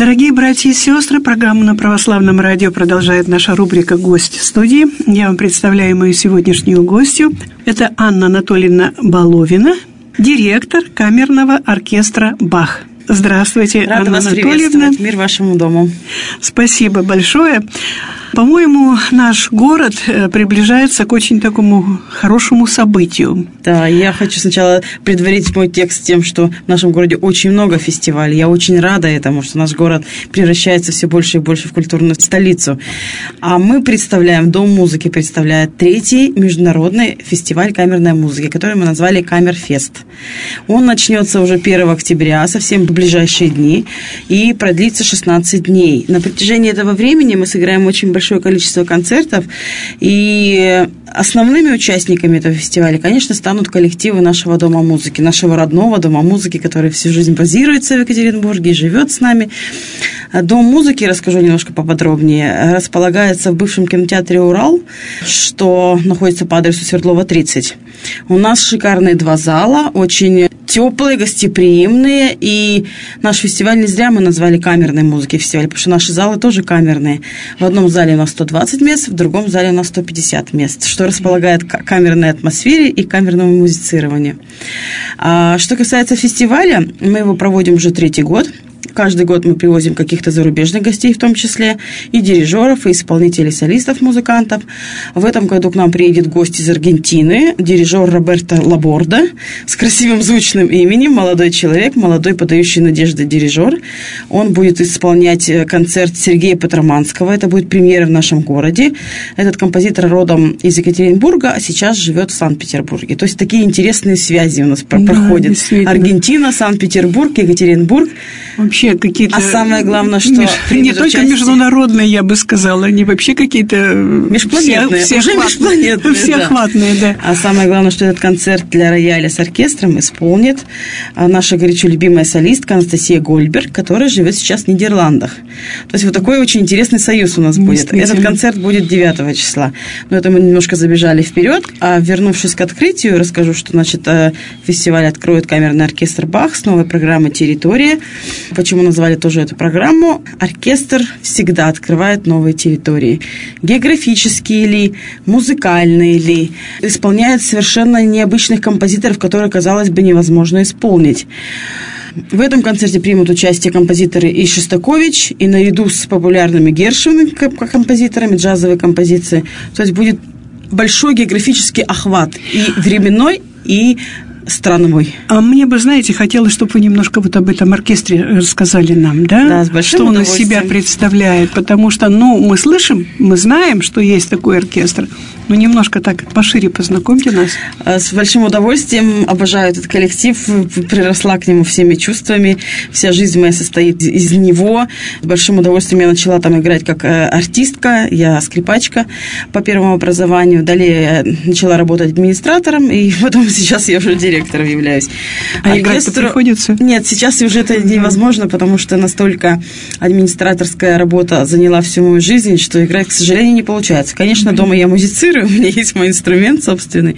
Дорогие братья и сестры, программа на Православном радио продолжает наша рубрика «Гость в студии». Я вам представляю мою сегодняшнюю гостью. Это Анна Анатольевна Баловина, директор камерного оркестра «Бах». Здравствуйте, Рада Анна вас Анатольевна. приветствовать. Мир вашему дому. Спасибо большое. По-моему, наш город приближается к очень такому хорошему событию. Да, я хочу сначала предварить мой текст тем, что в нашем городе очень много фестивалей. Я очень рада этому, что наш город превращается все больше и больше в культурную столицу. А мы представляем, Дом музыки представляет 3-й международный фестиваль камерной музыки, который мы назвали «Камерфест». Он начнется уже 1 октября, совсем в ближайшие дни, и продлится 16 дней. На протяжении этого времени мы сыграем очень большое количество концертов, и основными участниками этого фестиваля, конечно, станут коллективы нашего Дома музыки, нашего родного Дома музыки, который всю жизнь базируется в Екатеринбурге и живет с нами. Дом музыки, расскажу немножко поподробнее, располагается в бывшем кинотеатре «Урал», что находится по адресу Свердлова, 30. У нас шикарные 2 зала, очень теплые, гостеприимные, и наш фестиваль не зря мы назвали камерной музыкой фестиваль, потому что наши залы тоже камерные. В одном зале у нас 120 мест, в другом зале у нас 150 мест, что располагает к камерной атмосфере и камерному музицированию. Что касается фестиваля, мы его проводим уже 3-й год. Каждый год мы привозим каких-то зарубежных гостей, в том числе и дирижеров, и исполнителей, солистов, музыкантов. В этом году к нам приедет гость из Аргентины, дирижер Роберто Лаборда, с красивым звучным именем, молодой человек, молодой подающий надежды дирижер. Он будет исполнять концерт Сергея Петроманского. Это будет премьера в нашем городе. Этот композитор родом из Екатеринбурга, а сейчас живет в Санкт-Петербурге. То есть такие интересные связи у нас проходят. Аргентина, Санкт-Петербург, Екатеринбург. Вообще какие-то... А самое главное, что... Не только международные, я бы сказала, они вообще какие-то... Межпланетные. Всеохватные, да. А самое главное, что этот концерт для рояля с оркестром исполнит наша горячо любимая солистка Анастасия Гольберг, которая живет сейчас в Нидерландах. То есть вот такой очень интересный союз у нас будет. Этот концерт будет 9 числа. Но это мы немножко забежали вперед. А вернувшись к открытию, расскажу, что, значит, фестиваль откроет камерный оркестр «Бах» с новой программой «Территория». Почему назвали тоже эту программу? Оркестр всегда открывает новые территории. Географические ли, музыкальные ли. Исполняет совершенно необычных композиторов, которые, казалось бы, невозможно исполнить. В этом концерте примут участие композиторы и Шостакович, и наряду с популярными Гершвиновыми композиторами, джазовые композиции. То есть будет большой географический охват и временной, и страновой. А мне бы, знаете, хотелось, чтобы вы немножко вот об этом оркестре рассказали нам, да? Да, с большим что он из удовольствием. себя представляет, потому что, мы слышим, мы знаем, что есть такой оркестр, но немножко так пошире познакомьте нас. С большим удовольствием, обожаю этот коллектив, приросла к нему всеми чувствами, вся жизнь моя состоит из него. С большим удовольствием я начала там играть как артистка, я скрипачка по первому образованию, далее я начала работать администратором, и потом сейчас я уже директором являюсь. А играть-то приходится? Нет, сейчас уже это невозможно, потому что настолько администраторская работа заняла всю мою жизнь, что играть, к сожалению, не получается. Конечно, дома я музицирую, у меня есть мой инструмент собственный.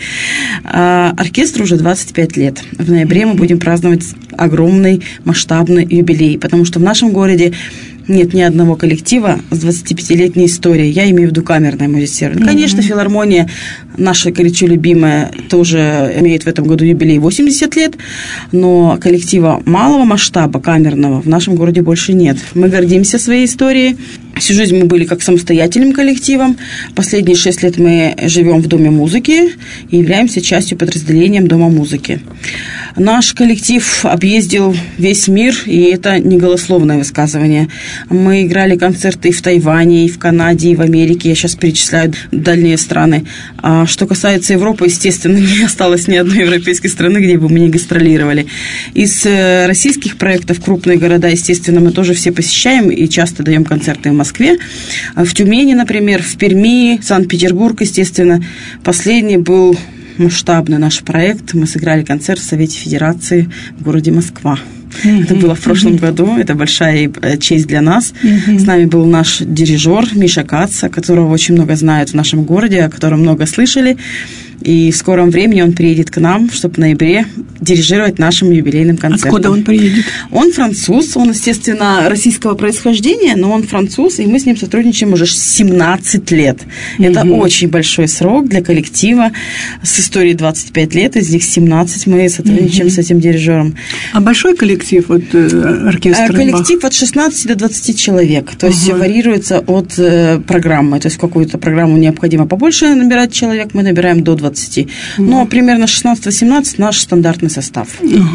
А оркестру уже 25 лет. В ноябре мы будем праздновать огромный масштабный юбилей, потому что в нашем городе нет ни одного коллектива с 25-летней историей. Я имею в виду камерное музицирование. Конечно, филармония, наша горячо любимая, тоже имеет в этом году юбилей 80 лет, но коллектива малого масштаба, камерного, в нашем городе больше нет. Мы гордимся своей историей. Всю жизнь мы были как самостоятельным коллективом. Последние 6 лет мы живем в Доме музыки и являемся частью подразделением Дома музыки. Наш коллектив объездил весь мир, и это не голословное высказывание. Мы играли концерты и в Тайване, и в Канаде, и в Америке. Я сейчас перечисляю дальние страны. А что касается Европы, естественно, не осталось ни одной европейской страны, где бы мы не гастролировали. Из российских проектов крупные города, естественно, мы тоже все посещаем и часто даем концерты в Москве. В Тюмени, например, в Перми, Санкт-Петербург, естественно. Последний был масштабный наш проект. Мы сыграли концерт в Совете Федерации в городе Москва. Это было в прошлом году, это большая честь для нас. С нами был наш дирижер Миша Каца, которого очень много знают в нашем городе, о котором много слышали. И в скором времени он приедет к нам, чтобы в ноябре дирижировать нашим юбилейным концертом. Откуда он приедет? Он француз, он, естественно, российского происхождения, но он француз, и мы с ним сотрудничаем уже 17 лет. Это очень большой срок для коллектива с историей 25 лет, из них 17 мы сотрудничаем с этим дирижером. А большой коллектив оркестра? Коллектив от 16 до 20 человек, то есть варьируется от программы, то есть в какую-то программу необходимо побольше набирать человек, мы набираем до 20. Но примерно 16-18 наш стандартный состав.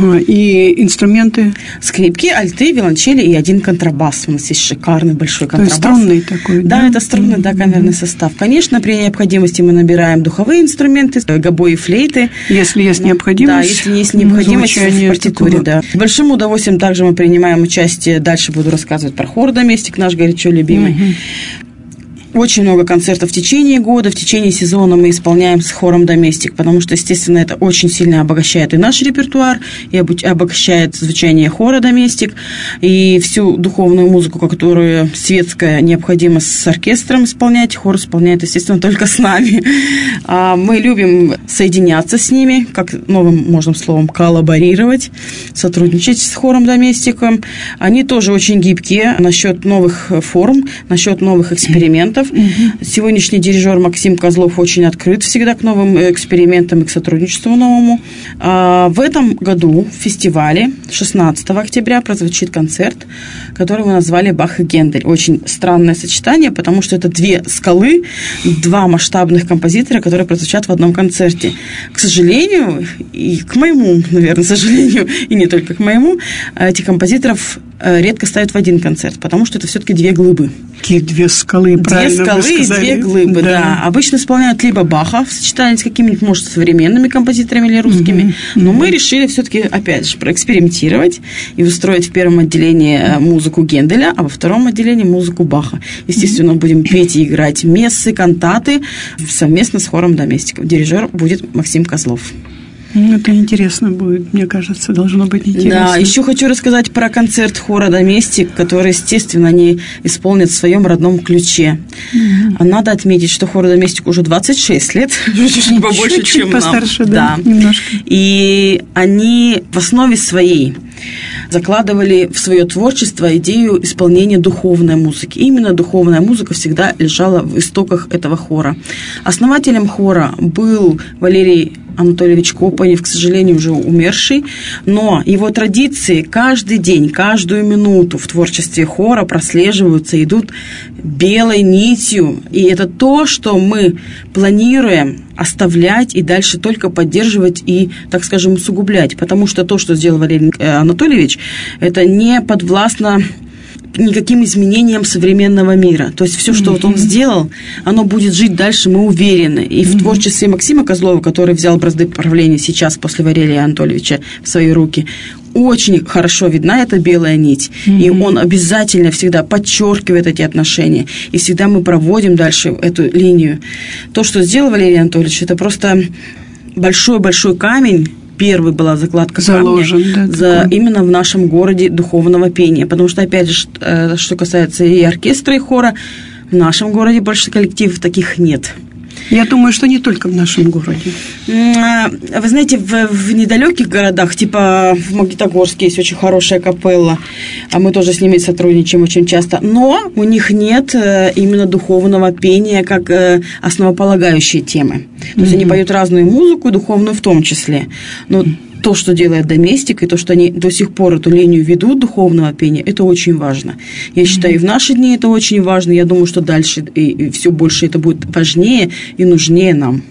И инструменты? Скрипки, альты, виолончели и один контрабас. У нас есть шикарный большой контрабас. То есть струнный такой, да? Да, это струнный, камерный состав. Конечно, при необходимости мы набираем духовые инструменты, гобои, флейты. Если есть необходимость? Да, если есть необходимость в партитуре, да. С большим удовольствием также мы принимаем участие, дальше буду рассказывать про хор «Доместик», наш горячо любимый. Очень много концертов в течение года, в течение сезона мы исполняем с хором «Доместик», потому что, естественно, это очень сильно обогащает и наш репертуар, и обогащает звучание хора «Доместик», и всю духовную музыку, которую светская необходимо с оркестром исполнять, хор исполняет, естественно, только с нами. Мы любим соединяться с ними, как новым, можно словом, коллаборировать, сотрудничать с хором «Доместиком». Они тоже очень гибкие насчет новых форм, насчет новых экспериментов. Сегодняшний дирижер Максим Козлов очень открыт всегда к новым экспериментам и к сотрудничеству новому. В этом году в фестивале 16 октября прозвучит концерт, который мы назвали «Бах и Гендель». Очень странное сочетание, потому что это две скалы, два масштабных композитора, которые прозвучат в одном концерте. К сожалению, и к моему, наверное, сожалению, и не только к моему, этих композиторов редко ставят в один концерт, потому что это все-таки две глыбы. Какие две скалы, правильно вы сказали. Две скалы и две глыбы, да. Обычно исполняют либо Баха в сочетании с какими-нибудь, может, современными композиторами или русскими, но мы решили все-таки, опять же, проэкспериментировать и устроить в первом отделении музыку Генделя, а во втором отделении музыку Баха. Естественно, будем петь и играть мессы, кантаты совместно с хором «Доместиков». Дирижер будет Максим Козлов. Это интересно будет, мне кажется, должно быть интересно. Да, еще хочу рассказать про концерт хора «Доместик», который, естественно, они исполнят в своем родном ключе. Надо отметить, что хору «Доместик» уже 26 лет, чуть побольше, чем нам. Постарше, да, немножко. И они в основе своей закладывали в свое творчество идею исполнения духовной музыки. Именно духовная музыка всегда лежала в истоках этого хора. Основателем хора был Валерий Анатольевич Копанев, к сожалению, уже умерший, но его традиции каждый день, каждую минуту в творчестве хора прослеживаются, идут белой нитью, и это то, что мы планируем оставлять и дальше только поддерживать и, так скажем, усугублять, потому что то, что сделал Валерий Анатольевич, это не подвластно никаким изменениям современного мира. То есть все, что вот он сделал, оно будет жить дальше, мы уверены. И в творчестве Максима Козлова, который взял бразды правления сейчас после Валерия Анатольевича в свои руки, очень хорошо видна эта белая нить. И он обязательно всегда подчеркивает эти отношения. И всегда мы проводим дальше эту линию. То, что сделал Валерий Анатольевич, это просто большой-большой камень. Первой была закладка камня именно в нашем городе духовного пения. Потому что, опять же, что касается и оркестра, и хора, в нашем городе больше коллективов таких нет. Я думаю, что не только в нашем городе. Вы знаете, в недалеких городах, типа в Магнитогорске есть очень хорошая капелла, а мы тоже с ними сотрудничаем очень часто, но у них нет именно духовного пения как основополагающей темы. То есть они поют разную музыку, духовную в том числе. Но то, что делает «Доместик», и то, что они до сих пор эту линию ведут духовного пения, это очень важно. Я считаю, и в наши дни это очень важно. Я думаю, что дальше и все больше это будет важнее и нужнее нам.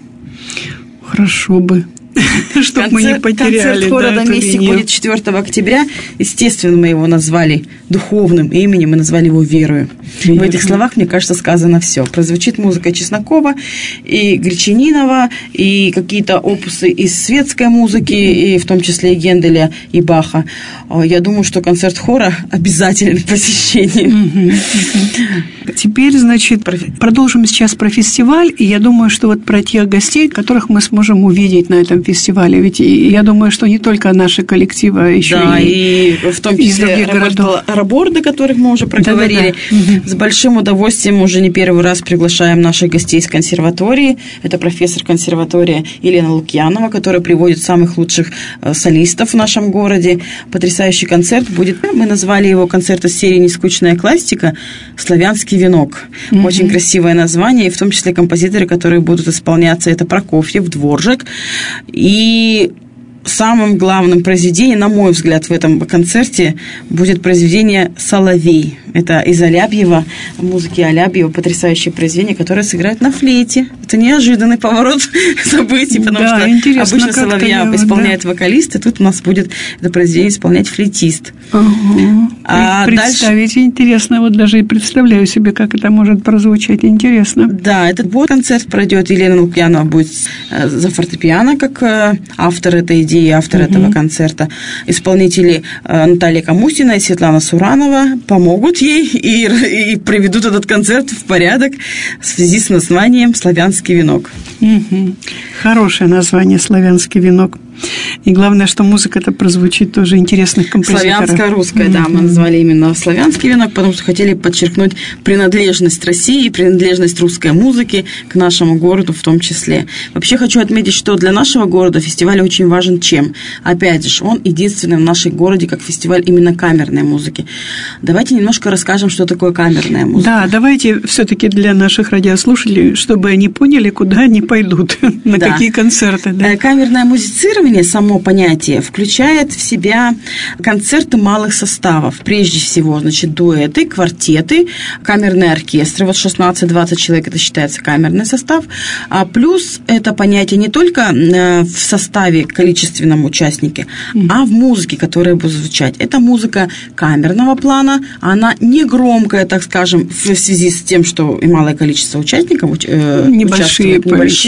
Хорошо бы. Чтобы мы не потеряли. Концерт хора «Доместик» будет 4 октября. Естественно, мы его назвали духовным именем, мы назвали его верою. В этих словах, мне кажется, сказано все. Прозвучит музыка Чеснокова и Гречанинова, и какие-то опусы из светской музыки, и в том числе и Генделя, и Баха. Я думаю, что концерт хора обязателен к посещению. Теперь, значит, продолжим сейчас про фестиваль, и я думаю, что вот про тех гостей, которых мы сможем увидеть на этом этом фестивале? Ведь я думаю, что не только наши коллективы, а еще и в том числе Раборды, о которых мы уже проговорили. Да. С большим удовольствием уже не первый раз приглашаем наших гостей из консерватории. Это профессор консерватории Елена Лукьянова, которая приводит самых лучших солистов в нашем городе. Потрясающий концерт будет. Мы назвали его концерт из серии «Нескучная классика» «Славянский венок». Очень красивое название, и в том числе композиторы, которые будут исполняться, это Прокофьев, Дворжак. И самым главным произведением, на мой взгляд, в этом концерте будет произведение «Соловей». Это из Алябьева, музыки Алябьева, потрясающее произведение, которое сыграют на флейте. Это неожиданный поворот событий, потому что обычно соловья исполняет вокалист, и тут у нас будет это произведение исполнять флейтист. Представить интересно, вот даже и представляю себе, как это может прозвучать интересно. Да, этот концерт пройдет. Елена Лукьянова будет за фортепиано, как автор этой идеи, автор этого концерта. Исполнители Наталья Камусина и Светлана Суранова помогут ей и приведут этот концерт в порядок в связи с названием «Славянский венок». Хорошее название «Славянский венок». И главное, что музыка-то прозвучит тоже интересных композиторов. Славянско-русская, да, мы назвали именно «Славянский венок», потому что хотели подчеркнуть принадлежность России, принадлежность русской музыки к нашему городу в том числе. Вообще хочу отметить, что для нашего города фестиваль очень важен чем? Опять же, он единственный в нашем городе как фестиваль именно камерной музыки. Давайте немножко расскажем, что такое камерная музыка. Да, давайте все-таки для наших радиослушателей, чтобы они поняли, куда они пойдут, на какие концерты. Да. Камерное музицирование, само понятие, включает в себя концерты малых составов. Прежде всего, значит, дуэты, квартеты, камерные оркестры, вот 16-20 человек, это считается камерный состав. А плюс это понятие не только в составе количественном участнике, а в музыке, которая будет звучать. Это музыка камерного плана, она не громкая, так скажем, в связи с тем, что и малое количество участников небольшие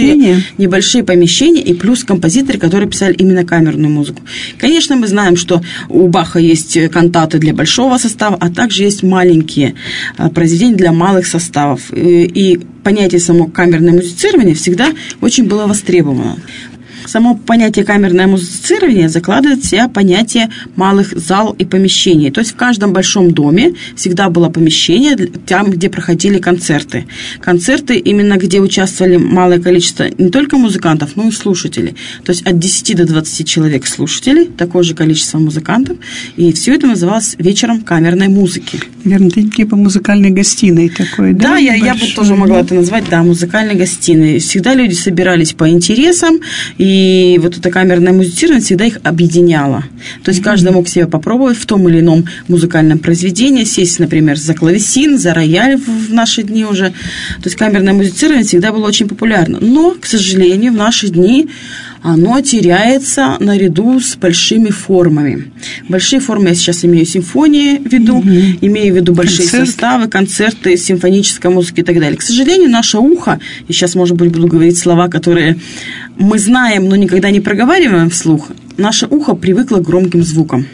помещения, и плюс композиторы, которые писали именно камерную музыку. Конечно, мы знаем, что у Баха есть кантаты для большого состава, а также есть маленькие произведения для малых составов. И понятие само камерное музицирование всегда очень было востребовано. Само понятие камерное музицирование закладывает в себя понятие малых зал и помещений. То есть в каждом большом доме всегда было помещение там, где проходили концерты. Концерты именно где участвовали малое количество не только музыкантов, но и слушателей. То есть от 10 до 20 человек слушателей, такое же количество музыкантов. И все это называлось вечером камерной музыки. Наверное, типа музыкальной гостиной такой, да? Да, я бы тоже могла это назвать, да, музыкальной гостиной. Всегда люди собирались по интересам, и вот это камерное музицирование всегда их объединяло. То есть каждый мог себя попробовать в том или ином музыкальном произведении, сесть, например, за клавесин, за рояль в наши дни уже. То есть камерное музицирование всегда было очень популярно. Но, к сожалению, в наши дни оно теряется наряду с большими формами. Большие формы, я сейчас имею симфонии в виду, имею в виду большие составы, концерты, симфоническая музыка и так далее. К сожалению, наше ухо, и сейчас, может быть, буду говорить слова, которые мы знаем, но никогда не проговариваем вслух, наше ухо привыкло к громким звукам.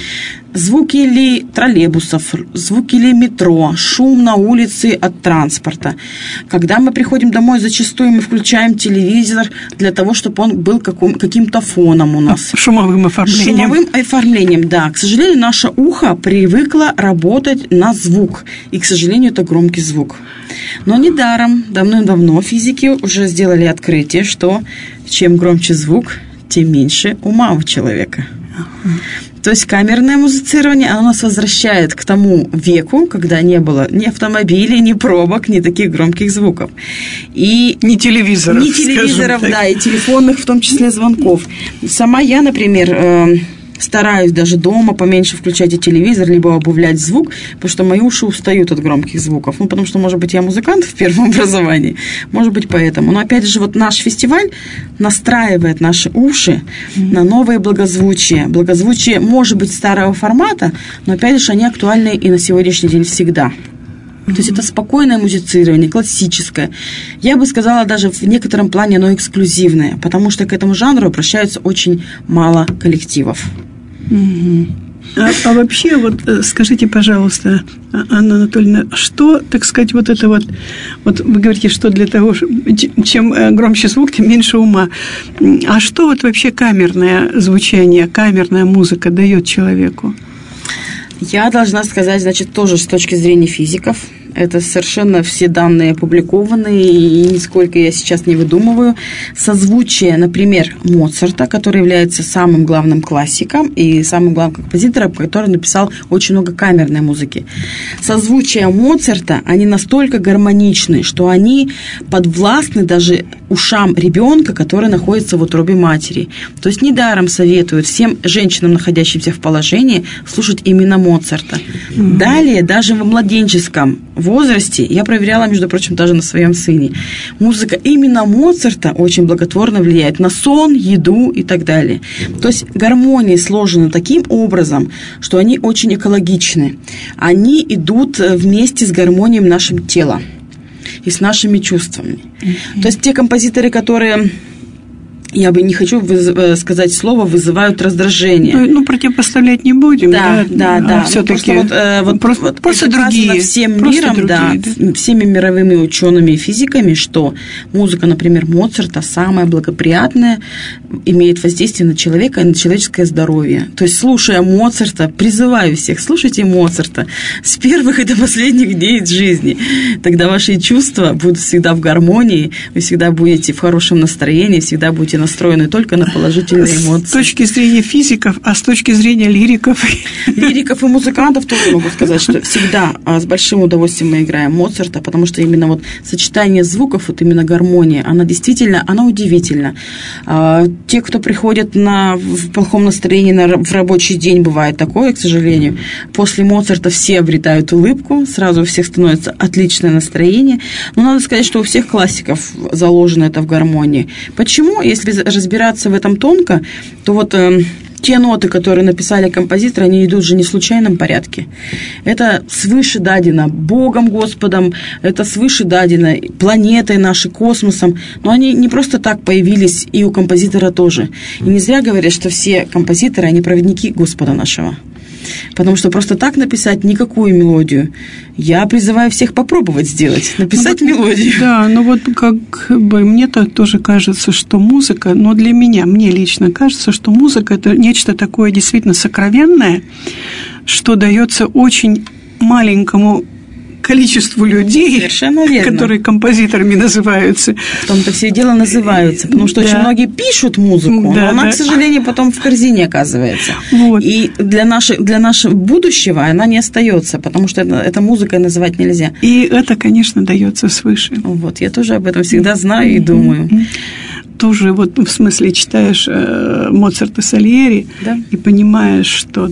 Звуки ли троллейбусов, звуки ли метро, шум на улице от транспорта. Когда мы приходим домой, зачастую мы включаем телевизор для того, чтобы он был каким-то фоном у нас. Шумовым оформлением. Шумовым оформлением, да. К сожалению, наше ухо привыкло работать на звук. И, к сожалению, это громкий звук. Но недаром, давным-давно физики уже сделали открытие, что чем громче звук, тем меньше ума у человека. То есть камерное музицирование, оно нас возвращает к тому веку, когда не было ни автомобилей, ни пробок, ни таких громких звуков. И ни телевизоров, да, и телефонных, в том числе, звонков. Сама я, например, стараюсь даже дома поменьше включать и телевизор, либо обувлять звук, потому что мои уши устают от громких звуков. Ну, потому что, может быть, я музыкант в первом образовании, может быть, поэтому. Но, опять же, вот наш фестиваль настраивает наши уши на новые благозвучия. Благозвучие, может быть, старого формата, но, опять же, они актуальны и на сегодняшний день всегда. То есть это спокойное музицирование, классическое. Я бы сказала, даже в некотором плане оно эксклюзивное, потому что к этому жанру обращаются очень мало коллективов. А вообще, вот скажите, пожалуйста, Анна Анатольевна, что, так сказать, вот это вот вы говорите, что для того, чем громче звук, тем меньше ума. А что вот вообще камерное звучание, камерная музыка дает человеку? Я должна сказать, значит, тоже с точки зрения физиков. Это совершенно все данные опубликованы, и нисколько я сейчас не выдумываю. Созвучие, например, Моцарта, который является самым главным классиком и самым главным композитором, который написал очень много камерной музыки. Созвучия Моцарта, они настолько гармоничны, что они подвластны даже ушам ребенка, который находится в утробе матери. То есть недаром советуют всем женщинам, находящимся в положении, слушать именно Моцарта. Далее, даже в младенческом возрасте, я проверяла, между прочим, даже на своем сыне, музыка именно Моцарта очень благотворно влияет на сон, еду и так далее. То есть гармонии сложены таким образом, что они очень экологичны. Они идут вместе с гармонией нашего тела и с нашими чувствами. То есть те композиторы, которые... Я бы не хочу сказать слово, вызывают раздражение. Ну, противопоставлять не будем. Да. Все-таки просто другие. Всем миром, всеми мировыми учеными и физиками, что музыка, например, Моцарта, самая благоприятная, имеет воздействие на человека и на человеческое здоровье. То есть, слушая Моцарта, призываю всех, слушайте Моцарта с первых и до последних дней жизни. Тогда ваши чувства будут всегда в гармонии, вы всегда будете в хорошем настроении, всегда будете настроены только на положительные эмоции. С точки зрения физиков, а с точки зрения лириков? Лириков и музыкантов тоже могу сказать, что всегда с большим удовольствием мы играем Моцарта, потому что именно вот сочетание звуков, вот именно гармония, она действительно, она удивительна. Те, кто приходят в плохом настроении в рабочий день, бывает такое, к сожалению, после Моцарта все обретают улыбку, сразу у всех становится отличное настроение. Но надо сказать, что у всех классиков заложено это в гармонии. Почему? Если разбираться в этом тонко, то вот те ноты, которые написали композиторы, они идут же не в случайном порядке. Это свыше дадено Богом, Господом, это свыше дадено планетой нашей, космосом. Но они не просто так появились, и у композитора тоже. И не зря говорят, что все композиторы, они проводники Господа нашего. Потому что просто так написать никакую мелодию. Я призываю всех попробовать сделать, написать мелодию. Да, но вот как бы мне-то тоже кажется, что музыка, но для меня, мне лично кажется, что музыка – это нечто такое действительно сокровенное, что дается очень маленькому количеству людей, которые композиторами называются. В том-то все дело называются, потому что очень многие пишут музыку, но она, к сожалению, потом в корзине оказывается. Вот. И для нашего будущего она не остается, потому что это музыкой называть нельзя. И это, конечно, дается свыше. Вот, я тоже об этом всегда знаю и думаю. Тоже вот в смысле читаешь Моцарта, Сальери и понимаешь, что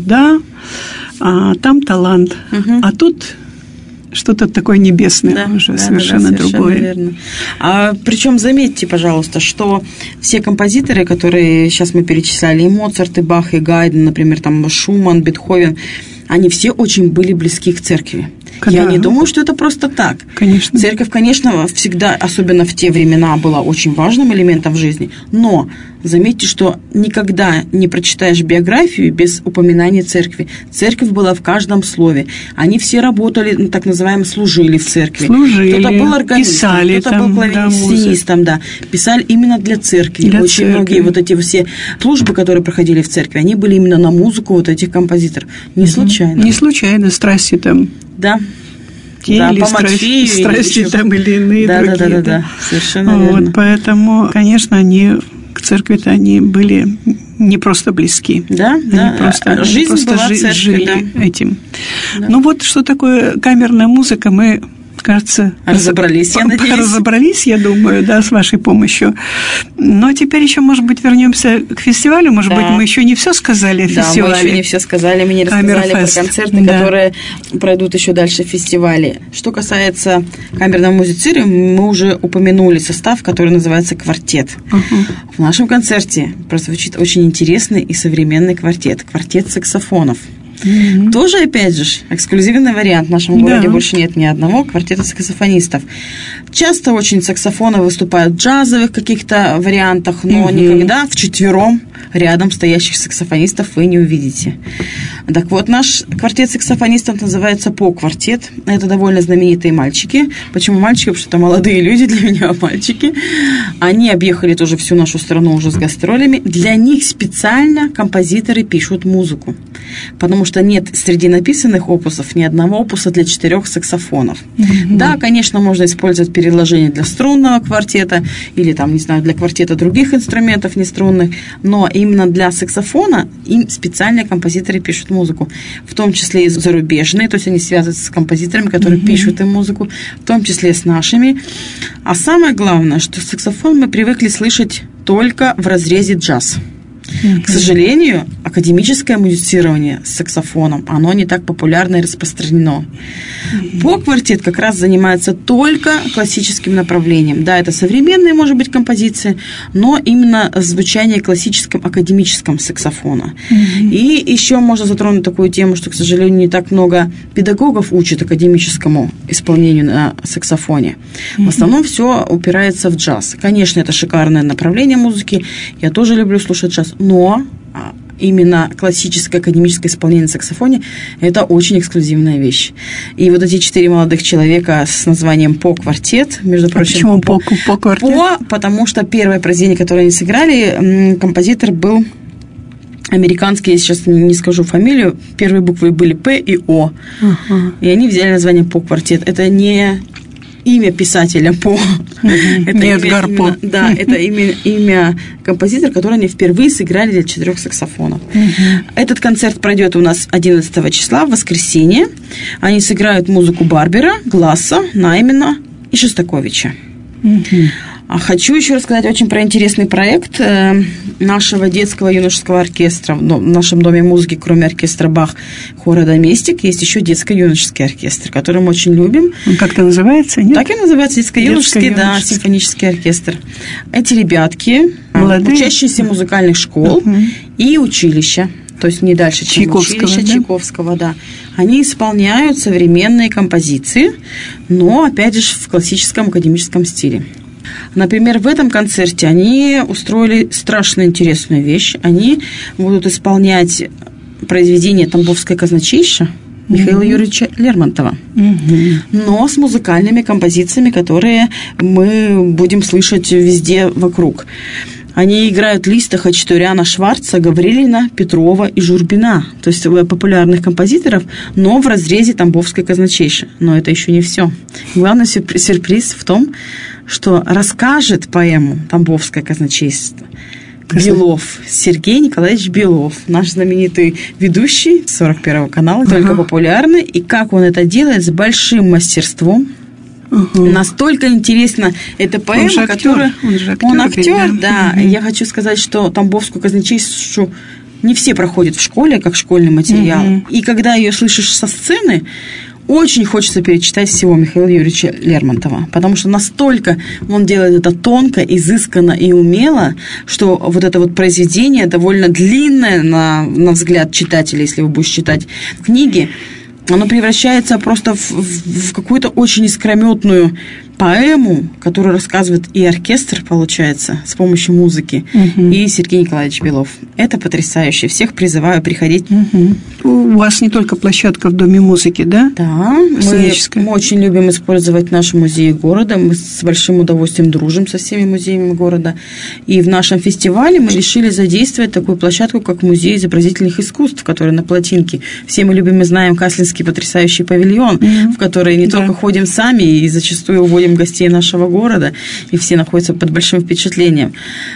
там талант, а тут что-то такое небесное, уже совершенно другое. Верно. Причем заметьте, пожалуйста, что все композиторы, которые сейчас мы перечисляли, и Моцарт, и Бах, и Гайден, например, там Шуман, Бетховен, они все очень были близки к церкви. Я не думаю, что это просто так. Конечно. Церковь, конечно, всегда, особенно в те времена, была очень важным элементом в жизни. Но заметьте, что никогда не прочитаешь биографию без упоминания церкви. Церковь была в каждом слове. Они все работали, так называемо, служили в церкви. Кто-то был органистом, кто-то был клавесинистом, писали именно для церкви. Очень многие вот эти все службы, которые проходили в церкви, они были именно на музыку вот этих композиторов. Не случайно. Не случайно. Страсти там. Да. Или страсти там или иные другие. Да, совершенно верно. Вот, поэтому, конечно, они к церкви-то они были не просто близки. Жизнь была церковь, жили этим. Да. Ну вот, что такое камерная музыка, мы, кажется, разобрались, я надеюсь. Разобрались, я думаю, с вашей помощью. Но теперь еще, может быть, вернемся к фестивалю. Может быть, мы еще не все сказали о фестивале. Да, мы еще не все сказали, мы не рассказали про концерты, которые пройдут еще дальше в фестивале. Что касается камерного музицирования, мы уже упомянули состав, который называется «Квартет». В нашем концерте прозвучит очень интересный и современный квартет саксофонов. Тоже, опять же, эксклюзивный вариант. В нашем городе больше нет ни одного квартета саксофонистов. Часто очень саксофоны выступают в джазовых каких-то вариантах, но никогда вчетвером рядом стоящих саксофонистов вы не увидите. Так вот, наш квартет саксофонистов называется ПО-квартет. Это довольно знаменитые мальчики. Почему мальчики? Потому что это молодые люди, для меня мальчики. Они объехали тоже всю нашу страну уже с гастролями. Для них специально композиторы пишут музыку. Потому что нет среди написанных опусов ни одного опуса для 4 саксофонов. Да, конечно, можно использовать переложение для струнного квартета или, там, не знаю, для квартета других инструментов неструнных, но именно для саксофона им специально композиторы пишут музыку, в том числе и зарубежные, то есть они связываются с композиторами, которые пишут им музыку, в том числе с нашими. А самое главное, что саксофон мы привыкли слышать только в разрезе джаз. К сожалению, академическое музицирование с саксофоном, оно не так популярно и распространено. ПО-квартет как раз занимается только классическим направлением. Да, это современные, может быть, композиции, но именно звучание классическом академическом саксофона. И еще можно затронуть такую тему, что, к сожалению, не так много педагогов учат академическому исполнению на саксофоне. В основном все упирается в джаз. Конечно, это шикарное направление музыки. Я тоже люблю слушать джаз. Но именно классическое академическое исполнение на саксофоне – это очень эксклюзивная вещь. И вот эти 4 молодых человека с названием ПО-квартет, между прочим… Почему ПО-квартет? ПО, потому что первое произведение, которое они сыграли, композитор был американский, я сейчас не скажу фамилию, первые буквы были П и О. И они взяли название ПО-квартет. Это не имя писателя По. Это Эдгар По. Да, это имя композитора, который они впервые сыграли для 4 саксофонов. Этот концерт пройдет у нас 11 числа, в воскресенье. Они сыграют музыку Барбера, Гласса, Наймена и Шостаковича. Хочу еще рассказать очень про интересный проект нашего детского юношеского оркестра. В нашем доме музыки, кроме оркестра Бах, хора «Доместик», есть еще детско-юношеский оркестр, который мы очень любим. Он как-то называется, нет? Так и называется, детско-юношеский, да, симфонический оркестр. Эти ребятки, молодые, учащиеся музыкальных школ и училища, то есть не дальше, чем Чайковского, училище Чайковского, да. Они исполняют современные композиции, но, опять же, в классическом академическом стиле. Например, в этом концерте они устроили страшно интересную вещь. Они будут исполнять произведение «Тамбовская казначейша» Михаила Юрьевича Лермонтова, но с музыкальными композициями, которые мы будем слышать везде вокруг. Они играют Листа, Хачатуряна, Шварца, Гаврилина, Петрова и Журбина, то есть популярных композиторов, но в разрезе «Тамбовской казначейши». Но это еще не все. Главный сюрприз в том, что расскажет поэму «Тамбовское казначейство» Белов, Сергей Николаевич Белов, наш знаменитый ведущий 41-го канала, только популярный, и как он это делает с большим мастерством. Настолько интересно эта поэма, которая… Он актер, да. Я хочу сказать, что «Тамбовскую казначейшу» не все проходят в школе, как школьный материал. И когда ее слышишь со сцены, очень хочется перечитать всего Михаила Юрьевича Лермонтова, потому что настолько он делает это тонко, изысканно и умело, что вот это вот произведение довольно длинное на взгляд читателя, если вы будете читать книги, оно превращается просто в какую-то очень искрометную поэму, которую рассказывает и оркестр, получается, с помощью музыки, и Сергей Николаевич Белов. Это потрясающе. Всех призываю приходить. У вас не только площадка в Доме музыки, да? Да. Мы очень любим использовать наши музеи города. Мы с большим удовольствием дружим со всеми музеями города. И в нашем фестивале мы решили задействовать такую площадку, как Музей изобразительных искусств, который на Плотинке. Все мы любим и знаем Каслинский потрясающий павильон, в который не только ходим сами и зачастую уводим гостей нашего города, и все находятся под большим впечатлением.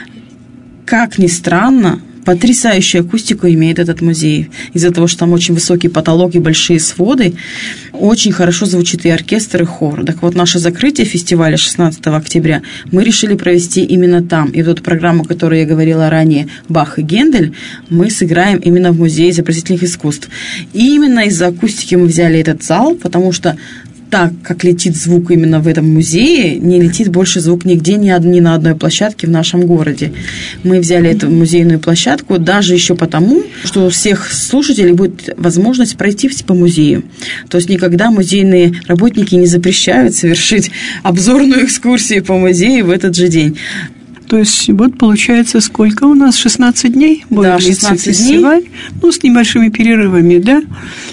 Как ни странно, потрясающую акустику имеет этот музей. Из-за того, что там очень высокий потолок и большие своды, очень хорошо звучит и оркестр, и хор. Так вот, наше закрытие фестиваля 16 октября мы решили провести именно там. И вот эту программу, о которой я говорила ранее, Бах и Гендель, мы сыграем именно в Музее изобразительных искусств. И именно из-за акустики мы взяли этот зал, потому что так, как летит звук именно в этом музее, не летит больше звук нигде, ни на одной площадке в нашем городе. Мы взяли эту музейную площадку даже еще потому, что у всех слушателей будет возможность пройти по музею. То есть никогда музейные работники не запрещают совершить обзорную экскурсию по музею в этот же день. То есть вот получается, сколько у нас? 16 дней будет длиться фестиваль? Ну, с небольшими перерывами, да?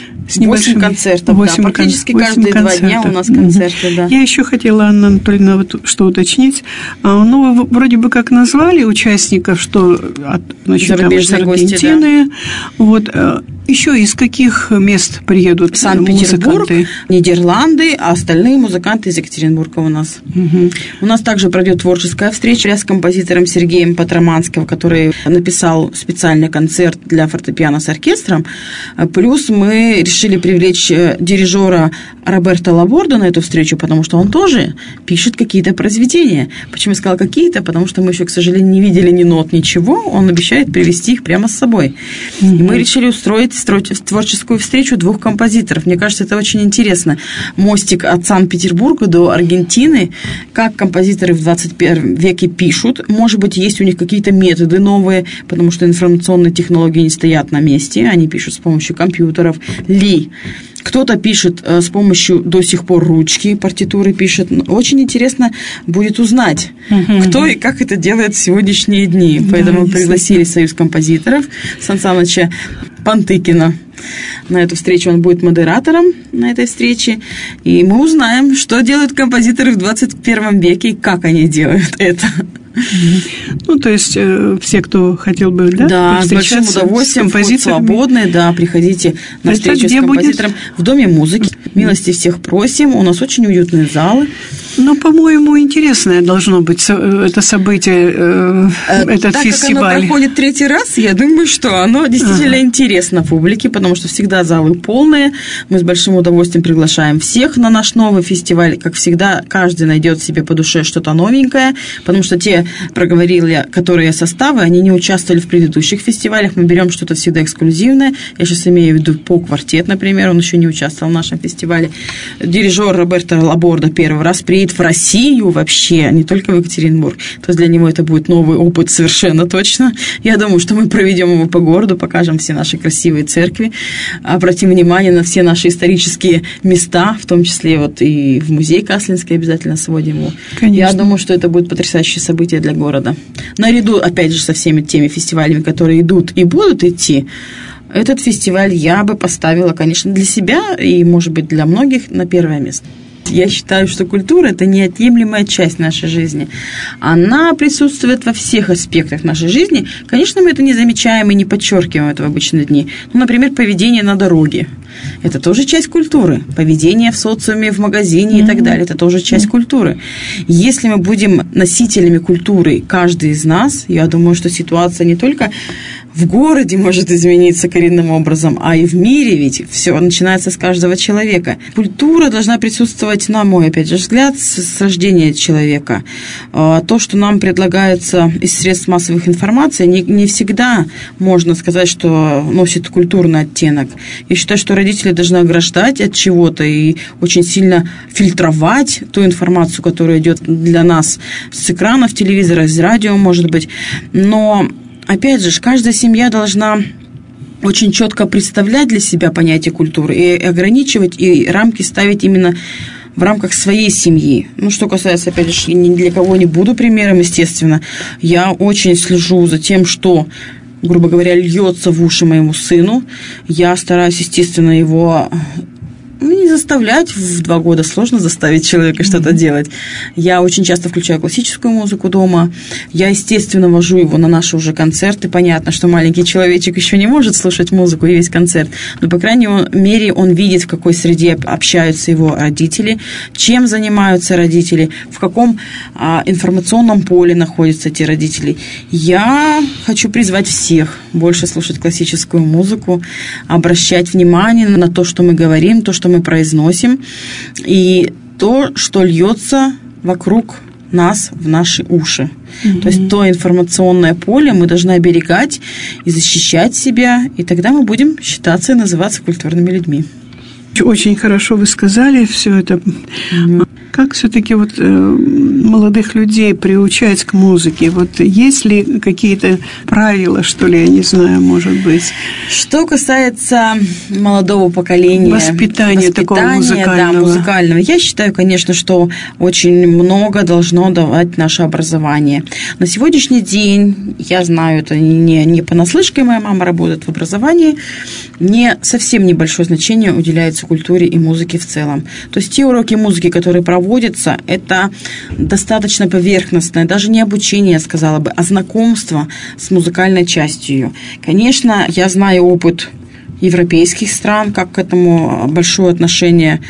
8 концертов, 8 практически каждые 2 дня у нас концерты, да. Я еще хотела, Анна Анатольевна, вот что уточнить. Ну, вы вроде бы как назвали участников, что из Аргентины, да. Вот. Еще из каких мест приедут Санкт-Петербург, Нидерланды, а остальные музыканты из Екатеринбурга у нас. Угу. У нас также пройдет творческая встреча с композитором Сергеем Патраманским, который написал специальный концерт для фортепиано с оркестром. Плюс мы решили привлечь дирижера Роберто Лабордо на эту встречу, потому что он тоже пишет какие-то произведения. Почему я сказала какие-то? Потому что мы еще, к сожалению, не видели ни нот, ничего. Он обещает привезти их прямо с собой. Угу. И мы решили устроить творческую встречу 2 композиторов. Мне кажется, это очень интересно. Мостик от Санкт-Петербурга до Аргентины, как композиторы в 21 веке пишут. Может быть, есть у них какие-то методы новые, потому что информационные технологии не стоят на месте, они пишут с помощью компьютеров. Кто-то пишет с помощью до сих пор ручки, партитуры пишет. Очень интересно будет узнать, кто и как это делает в сегодняшние дни. Поэтому пригласили Союз композиторов Сан Саныча Пантыкина на эту встречу. Он будет модератором на этой встрече. И мы узнаем, что делают композиторы в 21 веке и как они делают это. Ну, то есть, все, кто хотел бы, да, с большим удовольствием, вход свободный, да, приходите на встречу с композитором в Доме музыки. Милости всех просим, у нас очень уютные залы. Ну, по-моему, интересное должно быть это событие, этот так фестиваль. Так как оно проходит 3-й раз, я думаю, что оно действительно интересно публике, потому что всегда залы полные. Мы с большим удовольствием приглашаем всех на наш новый фестиваль. Как всегда, каждый найдет себе по душе что-то новенькое, потому что те, проговорили, которые составы, они не участвовали в предыдущих фестивалях. Мы берем что-то всегда эксклюзивное. Я сейчас имею в виду По-квартет, например, он еще не участвовал в нашем фестивале. Дирижер Роберто Лабордо 1-й раз приедет в Россию вообще, не только в Екатеринбург. То есть для него это будет новый опыт совершенно точно. Я думаю, что мы проведем его по городу, покажем все наши красивые церкви, обратим внимание на все наши исторические места, в том числе вот и в музей Каслинский обязательно сводим его. Конечно. Я думаю, что это будет потрясающее событие для города. Наряду, опять же, со всеми теми фестивалями, которые идут и будут идти, этот фестиваль я бы поставила, конечно, для себя и, может быть, для многих на первое место. Я считаю, что культура – это неотъемлемая часть нашей жизни. Она присутствует во всех аспектах нашей жизни. Конечно, мы это не замечаем и не подчеркиваем это в обычные дни. Ну, например, поведение на дороге. Это тоже часть культуры. Поведение в социуме, в магазине и так далее. Это тоже часть культуры. Если мы будем носителями культуры, каждый из нас, я думаю, что ситуация не только в городе может измениться коренным образом, а и в мире, ведь все начинается с каждого человека. Культура должна присутствовать, на мой, опять же, взгляд, с рождения человека. То, что нам предлагается из средств массовой информации, не всегда можно сказать, что носит культурный оттенок. Я считаю, что родители должны ограждать от чего-то и очень сильно фильтровать ту информацию, которая идет для нас с экранов телевизора, из радио, может быть. Но опять же, каждая семья должна очень четко представлять для себя понятие культуры и ограничивать, и рамки ставить именно в рамках своей семьи. Ну, что касается, опять же, ни для кого не буду примером, естественно. Я очень слежу за тем, что, грубо говоря, льется в уши моему сыну. Я стараюсь, естественно, его не заставлять. В 2 года сложно заставить человека что-то делать. Я очень часто включаю классическую музыку дома. Я, естественно, вожу его на наши уже концерты. Понятно, что маленький человечек еще не может слушать музыку и весь концерт, но, по крайней мере, он видит, в какой среде общаются его родители, чем занимаются родители, в каком информационном поле находятся эти родители. Я хочу призвать всех больше слушать классическую музыку, обращать внимание на то, что мы говорим, то, что мы произносим, и то, что льется вокруг нас в наши уши. То есть то информационное поле мы должны оберегать и защищать себя, и тогда мы будем считаться и называться культурными людьми. Очень хорошо вы сказали все это. Как все-таки вот молодых людей приучать к музыке? Вот есть ли какие-то правила, что ли, я не знаю, может быть? Что касается молодого поколения, воспитания такого музыкального. Да, музыкального, я считаю, конечно, что очень много должно давать наше образование. На сегодняшний день, я знаю, это не понаслышке, моя мама работает в образовании, не совсем небольшое значение уделяется культуре и музыке в целом. То есть те уроки музыки, которые проводятся, это достаточно поверхностное, даже не обучение, я сказала бы, а знакомство с музыкальной частью ее. Конечно, я знаю опыт европейских стран, как к этому большое отношение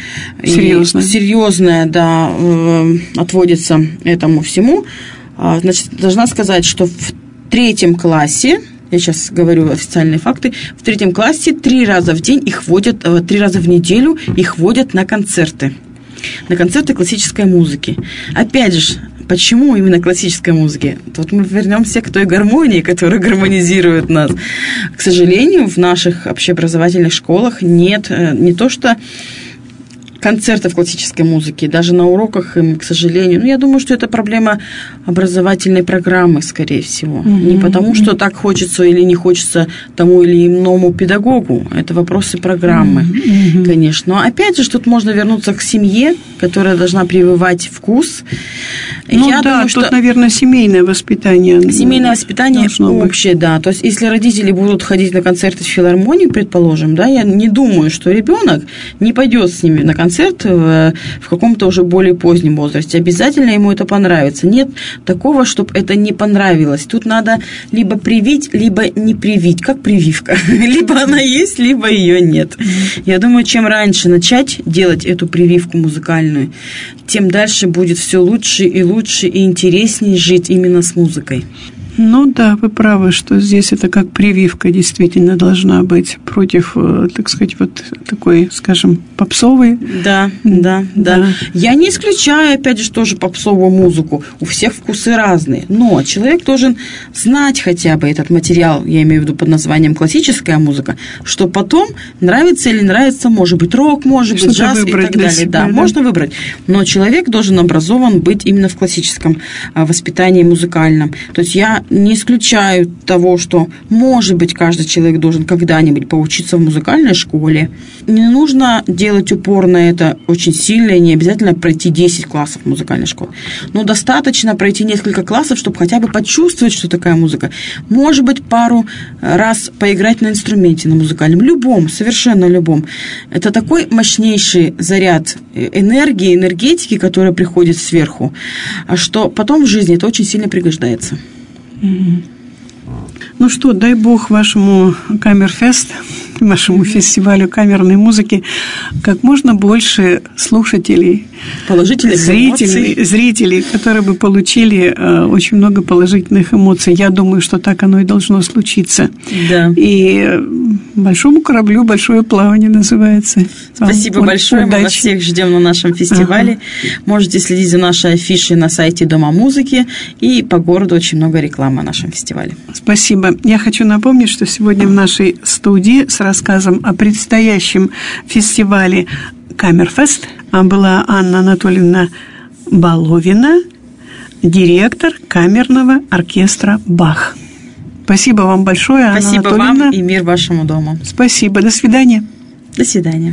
серьезное, да, отводится этому всему. Значит, должна сказать, что в 3 классе, я сейчас говорю официальные факты, в 3 классе 3 раза в день их водят, 3 раза в неделю их водят на концерты классической музыки. Опять же, почему именно классической музыки? Тут мы вернемся к той гармонии, которая гармонизирует нас. К сожалению, в наших общеобразовательных школах нет не то что концертов классической музыки, даже на уроках им, к сожалению. Я думаю, что это проблема образовательной программы, скорее всего. Не потому, что так хочется или не хочется тому или иному педагогу. Это вопросы программы, конечно. Но опять же, тут можно вернуться к семье, которая должна прививать вкус. Я думаю, что тут, наверное, семейное воспитание. Семейное воспитание общее, да. То есть, если родители будут ходить на концерты в филармонии, предположим, да, я не думаю, что ребенок не пойдет с ними на концерт в каком-то уже более позднем возрасте. Обязательно ему это понравится. Нет такого, чтобы это не понравилось. Тут надо либо привить, либо не привить, как прививка. Либо она есть, либо ее нет. Я думаю, чем раньше начать делать эту прививку музыкальную, тем дальше будет все лучше и интереснее жить именно с музыкой. Ну да, вы правы, что здесь это как прививка действительно должна быть против, так сказать, вот такой, скажем, попсовой. Да. Я не исключаю, опять же, тоже попсовую музыку. У всех вкусы разные. Но человек должен знать хотя бы этот материал, я имею в виду под названием классическая музыка, что потом нравится или нравится, может быть, рок, может быть, джаз и так далее. Себя, да, можно выбрать. Но человек должен образован быть именно в классическом воспитании музыкальном. То есть я не исключаю того, что, может быть, каждый человек должен когда-нибудь поучиться в музыкальной школе. Не нужно делать упор на это очень сильно, и не обязательно пройти 10 классов музыкальной школы. Но достаточно пройти несколько классов, чтобы хотя бы почувствовать, что такая музыка. Может быть, пару раз поиграть на инструменте, на музыкальном, любом, совершенно любом. Это такой мощнейший заряд энергии, энергетики, которая приходит сверху, что потом в жизни это очень сильно пригождается. Ну что, дай бог вашему Камерфест, вашему фестивалю камерной музыки, как можно больше слушателей, зрителей, которые бы получили очень много положительных эмоций. Я думаю, что так оно и должно случиться. Да. И большому кораблю большое плавание называется. Спасибо большое. Мы вас всех ждем на нашем фестивале. Можете следить за нашей афишей на сайте Дома музыки. И по городу очень много рекламы о нашем фестивале. Спасибо. Я хочу напомнить, что сегодня в нашей студии с рассказом о предстоящем фестивале Камерфест была Анна Анатольевна Баловина, директор камерного оркестра «Бах». Спасибо вам большое, Анна Анатольевна. Спасибо вам и мир вашему дому. Спасибо. До свидания. До свидания.